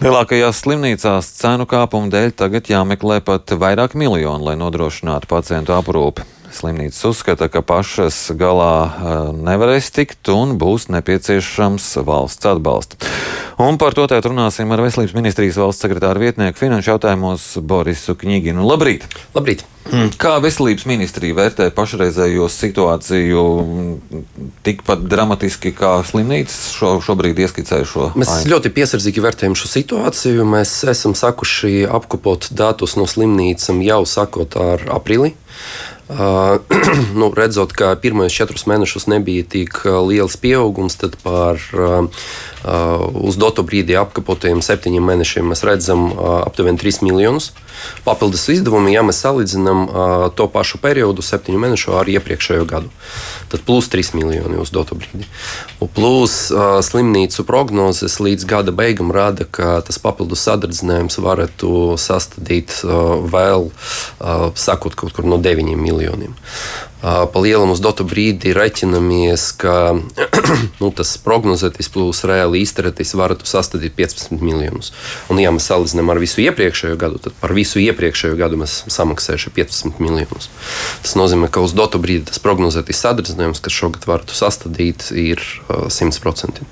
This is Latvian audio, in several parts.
Lielākajās slimnīcās cenu kāpuma dēļ tagad jāmeklē pat vairāk miljonu, lai nodrošinātu pacientu aprūpi. Slimnīcas uzskata, ka pašas galā nevarēs tikt un būs nepieciešams valsts atbalsts. Un par to tēt runāsim ar Veselības ministrijas valsts sekretāra vietnieku finanšu jautājumos Borisu Kņiginu. Labrīt! Labrīt! Kā Veselības ministrija vērtē pašreizējo situāciju tikpat dramatiski kā slimnīcas šobrīd ieskicēja šo? Mēs ļoti piesardzīgi vērtējam šo situāciju. Mēs esam sakuši apkopot datus no slimnīcām jau sākot ar aprīli. Redzot, ka pirmajos 4 mēnešus nebija tik liels pieaugums, tad par uz doto brīdi apkopotajiem 7 mēnešiem mēs redzam aptuveni 3 miljonus. Papildus izdevumi, ja mēs salīdzinām to pašu periodu 7 mēnešu ar iepriekšējo gadu, tad plus 3 miljoni uz doto brīdi. Un plus slimnīcu prognozes līdz gada beigām rāda, ka tas papildus sadardzinājums varētu sastādīt vēl, sakot, kaut kur no 9 miljoniem. Pa lielam uz dotu brīdi reķinamies, ka tas prognozētais plus reāli izterētais varētu sastādīt 15 miljonus. Un, ja mēs salīdzinām ar visu iepriekšējo gadu, tad par visu iepriekšējo gadu mēs esam samaksājuši 15 miljonus. Tas nozīmē, ka uz dotu brīdi tas prognozētais sadardzinājums, kas šogad varētu sastādīt, ir 100%.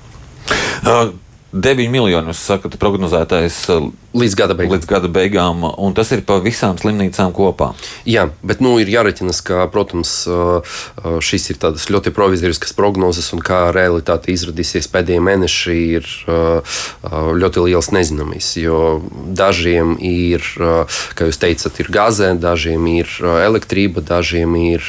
9 miljoni, jūs sakat, prognozētais līdz gada beigām, un tas ir pa visām slimnīcām kopā. Jā, bet ir jāreķinas, ka, protams, šis ir tādas ļoti provizoriskas prognozes, un kā realitāte izradīsies pēdējie mēneši, ir ļoti liels nezināmais, jo dažiem ir, kā jūs teicat, ir gāze, dažiem ir elektrība, dažiem ir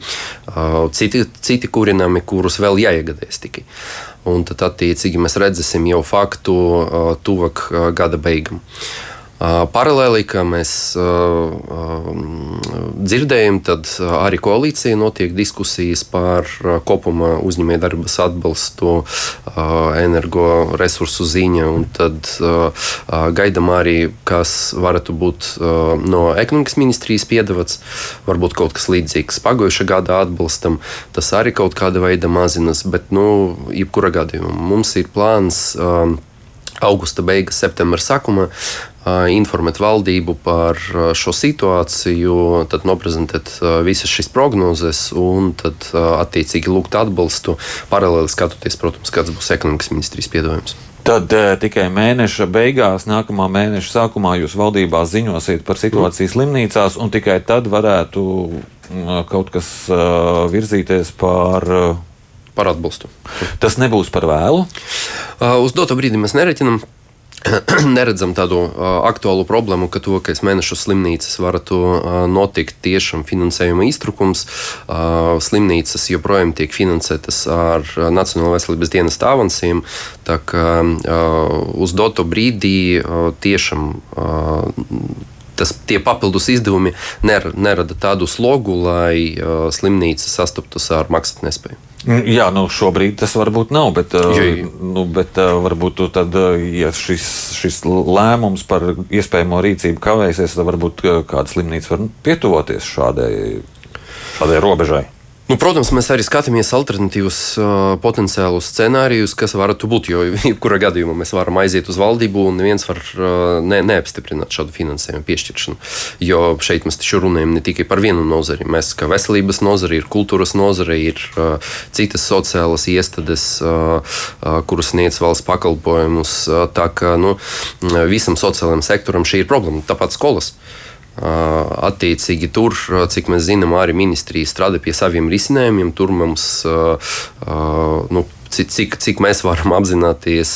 citi kurinami, kurus vēl jāiegādājas tikai. Un tad, attiecīgi, mēs redzēsim jau faktu tuvāk gada beigām. Paralēli, kā mēs dzirdējam, tad arī koalīcija notiek diskusijas par kopumā uzņēmējdarbības atbalstu energoresursu ziņā, un tad gaidām arī, kas varētu būt no ekonomikas ministrijas piedāvāts, varbūt kaut kas līdzīgs pagājušā gada atbalstam, tas arī kaut kāda veida mazinas, bet, jebkura gadījumā mums ir plāns augusta beigas, septembra sākumā informēt valdību par šo situāciju, tad noprezentēt visas šīs prognozes un tad attiecīgi lūgt atbalstu, paralēli skatoties, protams, kāds būs ekonomikas ministrijas piedāvājums. Tad tikai mēneša beigās, nākamā mēneša sākumā jūs valdībā ziņosiet par situāciju slimnīcās, un tikai tad varētu kaut kas virzīties par atbalstu. Tas nebūs par vēlu? Uz doto brīdi mēs neredzam tādu aktuālu problēmu, ka tuvākais mēnešus slimnīcas varētu notikt tiešām finansējuma iztrūkums. Slimnīcas joprojām tiek finansētas ar Nacionālā veselības dienesta avansiem, tā kā uz doto brīdi tiešām tie papildus izdevumi nerada tādu slogu, lai slimnīca sastaptos ar maksātnespēju. Jā, šobrīd tas varbūt nav, bet varbūt tad, ja šis lēmums par iespējamo rīcību kavēsies, tad varbūt kāda slimnīca var pietuvoties šādai robežai. Protams, mēs arī skatāmies alternatīvus potenciālus scenārijus, kas varētu būt, jo jebkurā gadījumā mēs varam aiziet uz valdību un neviens var neapstiprināt šādu finansējumu piešķiršanu. Jo šeit mēs taču runājam ne tikai par vienu nozari. Mēs kā veselības nozari, ir kultūras nozare, ir citas sociālas iestādes, kuras sniedz valsts pakalpojumus. Tā kā visam sociālajam sektoram šī ir problēma, tāpat skolas. Attiecīgi tur, cik mēs zinām, arī ministrija strādā pie saviem risinājumiem. Tur mums, cik mēs varam apzināties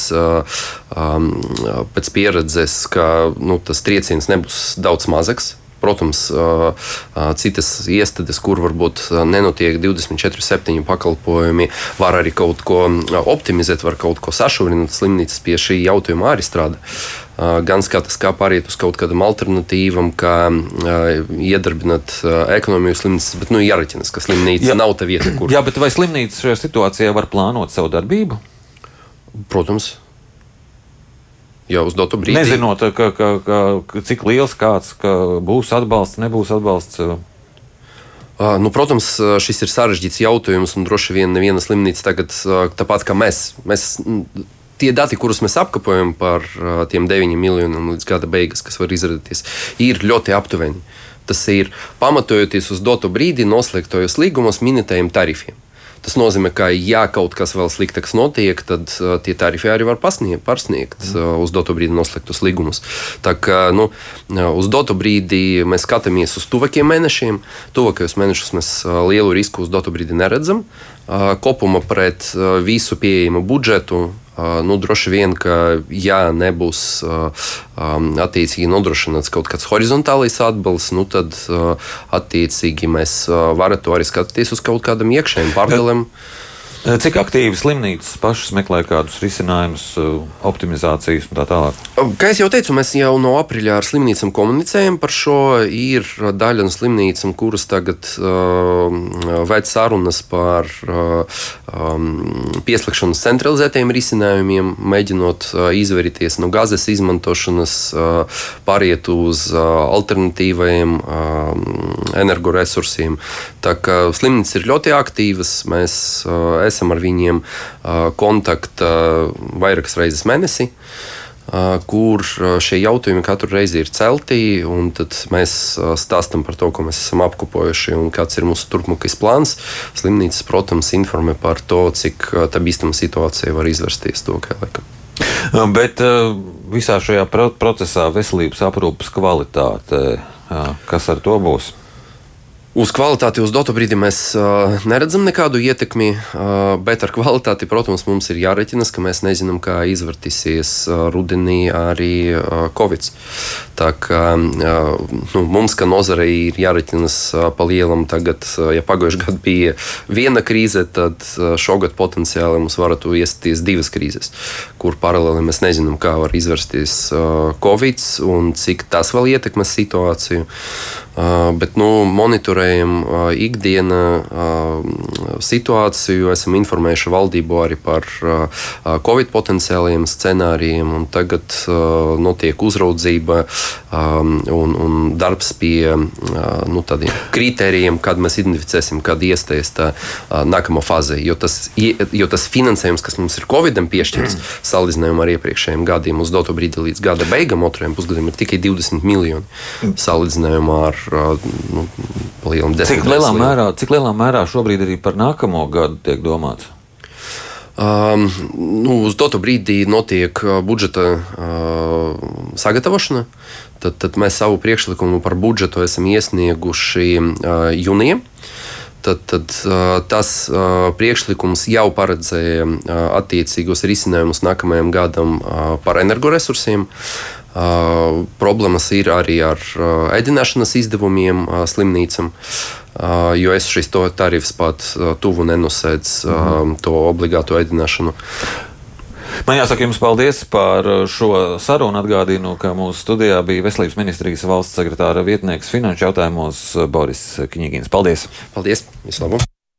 pēc pieredzes, ka tas trieciens nebūs daudz mazāks. Protams, citas iestādes, kur varbūt nenotiek 24/7 pakalpojumi, var arī kaut ko optimizēt, var kaut ko sašaurināt. Slimnīcas pie šī jautājuma arī strādā. Gan skatās, kā pāriet uz kaut kādam alternatīvam, kā iedarbināt ekonomiju slimnīcas, bet jāreķinas, ka slimnīca nav tā vieta, kur. Jā, bet vai slimnīca šajā situācijā var plānot savu darbību? Protams. Jau uz dotu brīdi. Nezinot, cik liels kāds būs atbalsts, nebūs atbalsts. Protams, šis ir sarežģīts jautājums, un droši vien neviena slimnīca tagad, tāpat kā mēs tie dati, kurus mēs apkopojam par tiem 9 miljoniem līdz gada beigas, kas var izrādīties, ir ļoti aptuveni. Tas ir pamatojoties uz dotu brīdi noslēgtojos līgumos minētajiem tarifiem. Tas nozīmē, ka, ja kaut kas vēl sliktāks notiek, tad tie tarifi arī var pārsniegt uz dotu brīdi noslēgtos līgumus. Tā kā uz dotu brīdi mēs skatāmies uz tuvākiem mēnešiem. Tuvākajos mēnešos mēs lielu risku uz dotu brīdi neredzam. Kopumā pret visu pieejamu budžetu. Droši vien, ka ja nebūs attiecīgi nodrošināts kaut kāds horizontālais atbalsts, tad attiecīgi mēs varētu arī skatīties uz kaut kādam iekšējiem pārdalēm. Cik aktīvi slimnīcas pašas meklē kādus risinājumus, optimizācijas un tā tālāk? Kā jau teicu, mēs jau no aprīļa ar slimnīcām komunicējam par šo. Ir daļa no slimnīcām, kuras tagad veic sarunas par pieslēgšanas centralizētiem risinājumiem, mēģinot izvairīties no gāzes izmantošanas, pāriet uz alternatīvajiem energoresursiem. Tā kā slimnīcas ir ļoti aktīvas, mēs esam ar viņiem kontaktā vairākas reizes mēnesī, kur šie jautājumi katru reizi ir celti, un tad mēs stāstam par to, ko mēs esam apkopojuši un kāds ir mūsu turpmākais plāns. Slimnīcas, protams, informē par to, cik tā bīstama situācija var izvērsties tuvākajā laikā. Bet visā šajā procesā veselības aprūpes kvalitāte, kas ar to būs? Uz kvalitāti uz dotu brīdi mēs neredzam nekādu ietekmi, bet ar kvalitāti, protams, mums ir jāreķinas, ka mēs nezinām, kā izvērtīsies rudenī arī Covid. Tā kā mums, kā nozarei, ir jāreķinas pa lielam tagad, ja pagājušajā gadā bija viena krīze, tad šogad potenciāli mums varētu iestāties 2 krīzes, kur paralēli mēs nezinām, kā var izvērsties Covid un cik tas vēl ietekmēs situāciju. Bet monitorējam ikdiena situāciju, esam informējuši valdību arī par Covid potenciāliem scenārijiem, un tagad notiek uzraudzība un darbs pie tādiem kritērijiem, kad mēs identificēsim, kad iestājas tā nākamā fāze. Jo tas finansējums, kas mums ir Covidam piešķirts, salīdzinājumā ar iepriekšējiem gadiem uz dotu brīdi līdz gada beigām, otrajam pusgadam, ir tikai 20 miljoni salīdzinājumā ar lielām desmitiem. Cik lielā mērā šobrīd arī par nākamo gadu tiek domāts? Uz dotu brīdī notiek budžeta sagatavošana. Tad mēs savu priekšlikumu par budžetu esam iesnieguši jūnijā. Tad tas priekšlikums jau paredzēja attiecīgos risinājumus nākamajam gadam par energoresursiem. Problēmas ir arī ar ēdināšanas izdevumiem slimnīcam, jo šis tarifs pat tuvu nenosēdz to obligāto ēdināšanu. Man jāsaka jums paldies par šo sarunu. Atgādinu, ka mūsu studijā bija Veselības ministrijas valsts sekretāra vietnieks finanšu jautājumos Boris Kņigins. Paldies! Paldies! Visu labu!